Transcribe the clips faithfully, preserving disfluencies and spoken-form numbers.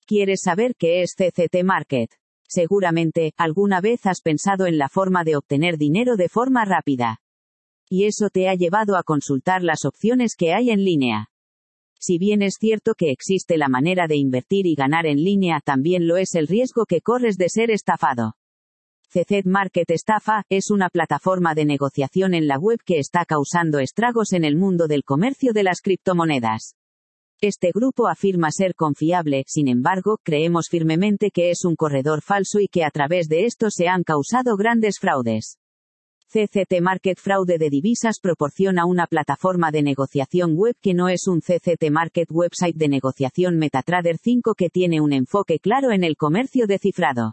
¿Quieres saber qué es C C T Market? Seguramente, alguna vez has pensado en la forma de obtener dinero de forma rápida. Y eso te ha llevado a consultar las opciones que hay en línea. Si bien es cierto que existe la manera de invertir y ganar en línea, también lo es el riesgo que corres de ser estafado. C C T Market Estafa es una plataforma de negociación en la web que está causando estragos en el mundo del comercio de las criptomonedas. Este grupo afirma ser confiable, sin embargo, creemos firmemente que es un corredor falso y que a través de esto se han causado grandes fraudes. C C T Market Fraude de divisas proporciona una plataforma de negociación web que no es un C C T Market Website de negociación MetaTrader cinco que tiene un enfoque claro en el comercio de cifrado.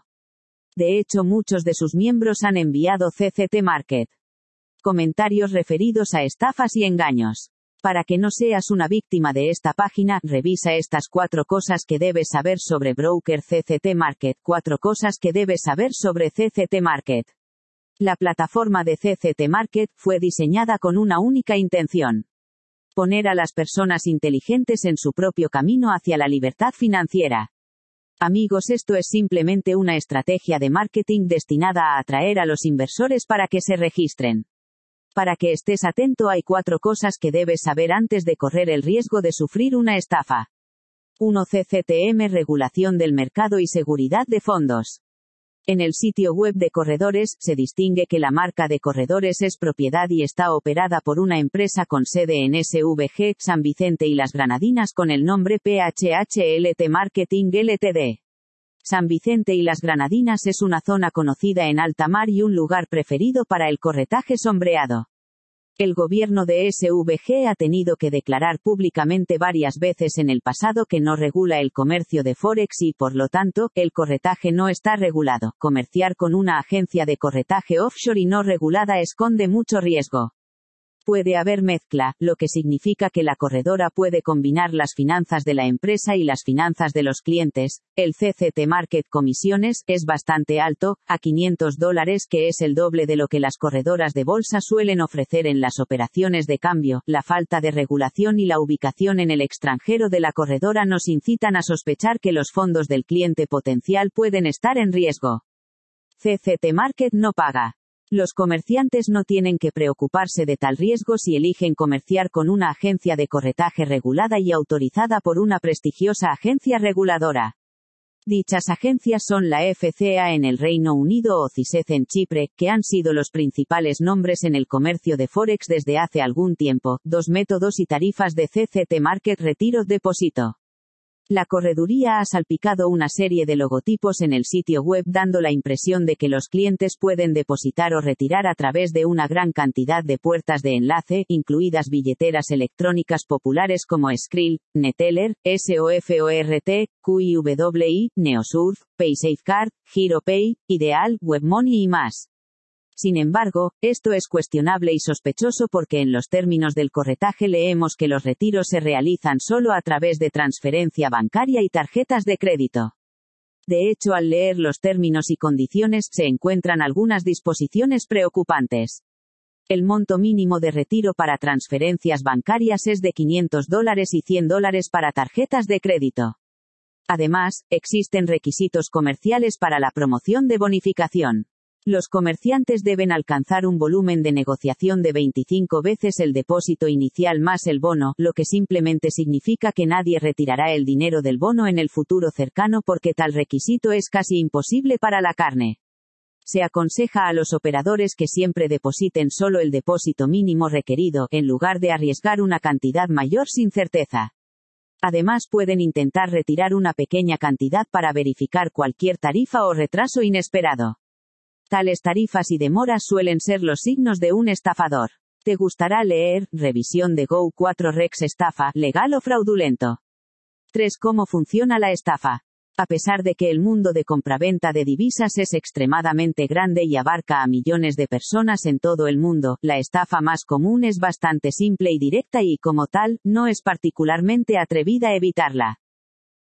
De hecho, muchos de sus miembros han enviado C C T Market comentarios referidos a estafas y engaños. Para que no seas una víctima de esta página, revisa estas cuatro cosas que debes saber sobre Broker C C T Market. cuatro cosas que debes saber sobre C C T Market. La plataforma de C C T Market fue diseñada con una única intención: poner a las personas inteligentes en su propio camino hacia la libertad financiera. Amigos, esto es simplemente una estrategia de marketing destinada a atraer a los inversores para que se registren. Para que estés atento, hay cuatro cosas que debes saber antes de correr el riesgo de sufrir una estafa. uno. C C T M Regulación del mercado y seguridad de fondos. En el sitio web de corredores, se distingue que la marca de corredores es propiedad y está operada por una empresa con sede en S V G, San Vicente y las Granadinas con el nombre P H H L T Marketing Ltd. San Vicente y las Granadinas es una zona conocida en alta mar y un lugar preferido para el corretaje sombreado. El gobierno de S V G ha tenido que declarar públicamente varias veces en el pasado que no regula el comercio de Forex y, por lo tanto, el corretaje no está regulado. Comerciar con una agencia de corretaje offshore y no regulada esconde mucho riesgo. Puede haber mezcla, lo que significa que la corredora puede combinar las finanzas de la empresa y las finanzas de los clientes. El C C T Market Comisiones es bastante alto, a quinientos dólares, que es el doble de lo que las corredoras de bolsa suelen ofrecer en las operaciones de cambio. La falta de regulación y la ubicación en el extranjero de la corredora nos incitan a sospechar que los fondos del cliente potencial pueden estar en riesgo. C C T Market no paga. Los comerciantes no tienen que preocuparse de tal riesgo si eligen comerciar con una agencia de corretaje regulada y autorizada por una prestigiosa agencia reguladora. Dichas agencias son la F C A en el Reino Unido o C I S E C en Chipre, que han sido los principales nombres en el comercio de Forex desde hace algún tiempo. Dos métodos y tarifas de C C T Market. Retiro depósito. La correduría ha salpicado una serie de logotipos en el sitio web dando la impresión de que los clientes pueden depositar o retirar a través de una gran cantidad de puertas de enlace, incluidas billeteras electrónicas populares como Skrill, Neteller, SOFORT, Q I W I, Neosurf, PaySafeCard, GiroPay, Ideal, WebMoney y más. Sin embargo, esto es cuestionable y sospechoso porque en los términos del corretaje leemos que los retiros se realizan solo a través de transferencia bancaria y tarjetas de crédito. De hecho, al leer los términos y condiciones, se encuentran algunas disposiciones preocupantes. El monto mínimo de retiro para transferencias bancarias es de quinientos dólares y cien dólares para tarjetas de crédito. Además, existen requisitos comerciales para la promoción de bonificación. Los comerciantes deben alcanzar un volumen de negociación de veinticinco veces el depósito inicial más el bono, lo que simplemente significa que nadie retirará el dinero del bono en el futuro cercano porque tal requisito es casi imposible para la carne. Se aconseja a los operadores que siempre depositen solo el depósito mínimo requerido, en lugar de arriesgar una cantidad mayor sin certeza. Además, pueden intentar retirar una pequeña cantidad para verificar cualquier tarifa o retraso inesperado. Tales tarifas y demoras suelen ser los signos de un estafador. Te gustará leer: Revisión de Go cuatro Rex estafa, legal o fraudulento. tres ¿Cómo funciona la estafa? A pesar de que el mundo de compraventa de divisas es extremadamente grande y abarca a millones de personas en todo el mundo, la estafa más común es bastante simple y directa y, como tal, no es particularmente atrevida evitarla.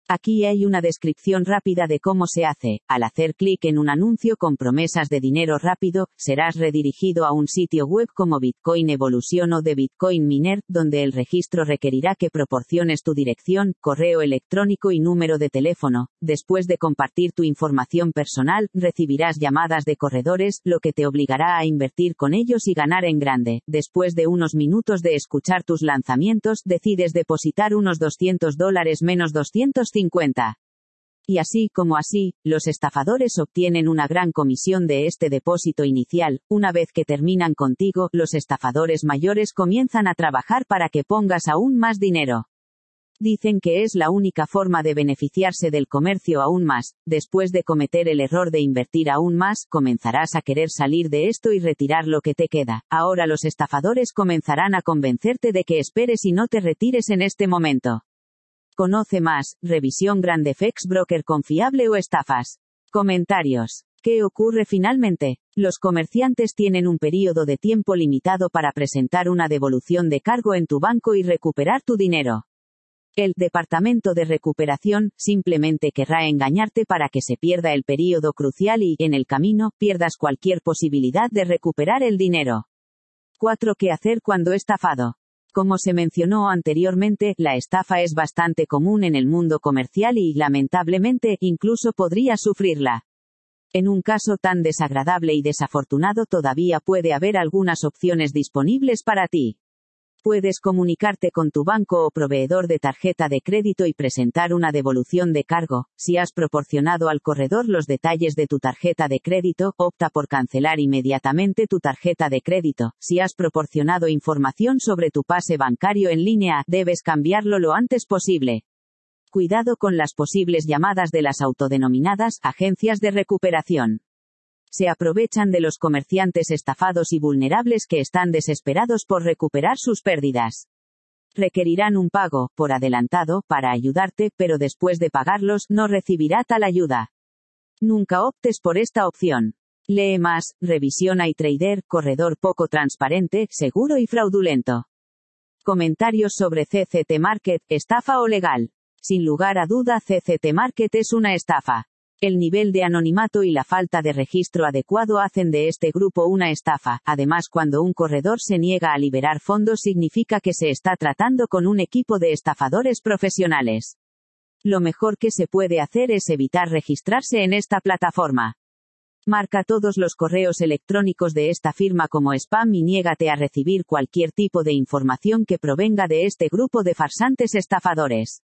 Aquí hay una descripción rápida de cómo se hace. Al hacer clic en un anuncio con promesas de dinero rápido, serás redirigido a un sitio web como Bitcoin Evolution o de Bitcoin Miner, donde el registro requerirá que proporciones tu dirección, correo electrónico y número de teléfono. Después de compartir tu información personal, recibirás llamadas de corredores, lo que te obligará a invertir con ellos y ganar en grande. Después de unos minutos de escuchar tus lanzamientos, decides depositar unos doscientos dólares menos doscientos cincuenta. Y así como así, los estafadores obtienen una gran comisión de este depósito inicial. Una vez que terminan contigo, los estafadores mayores comienzan a trabajar para que pongas aún más dinero. Dicen que es la única forma de beneficiarse del comercio aún más. Después de cometer el error de invertir aún más, comenzarás a querer salir de esto y retirar lo que te queda. Ahora los estafadores comenzarán a convencerte de que esperes y no te retires en este momento. Conoce más, revisión GrandFX broker confiable o estafas. Comentarios. ¿Qué ocurre finalmente? Los comerciantes tienen un periodo de tiempo limitado para presentar una devolución de cargo en tu banco y recuperar tu dinero. El departamento de recuperación simplemente querrá engañarte para que se pierda el periodo crucial y, en el camino, pierdas cualquier posibilidad de recuperar el dinero. cuatro. ¿Qué hacer cuando estafado? Como se mencionó anteriormente, la estafa es bastante común en el mundo comercial y, lamentablemente, incluso podrías sufrirla. En un caso tan desagradable y desafortunado todavía puede haber algunas opciones disponibles para ti. Puedes comunicarte con tu banco o proveedor de tarjeta de crédito y presentar una devolución de cargo. Si has proporcionado al corredor los detalles de tu tarjeta de crédito, opta por cancelar inmediatamente tu tarjeta de crédito. Si has proporcionado información sobre tu pase bancario en línea, debes cambiarlo lo antes posible. Cuidado con las posibles llamadas de las autodenominadas agencias de recuperación. Se aprovechan de los comerciantes estafados y vulnerables que están desesperados por recuperar sus pérdidas. Requerirán un pago, por adelantado, para ayudarte, pero después de pagarlos, no recibirá tal ayuda. Nunca optes por esta opción. Lee más, revisión iTrader, corredor poco transparente, seguro y fraudulento. Comentarios sobre C C T Market, estafa o legal. Sin lugar a duda C C T Market es una estafa. El nivel de anonimato y la falta de registro adecuado hacen de este grupo una estafa. Además, cuando un corredor se niega a liberar fondos significa que se está tratando con un equipo de estafadores profesionales. Lo mejor que se puede hacer es evitar registrarse en esta plataforma. Marca todos los correos electrónicos de esta firma como spam y niégate a recibir cualquier tipo de información que provenga de este grupo de farsantes estafadores.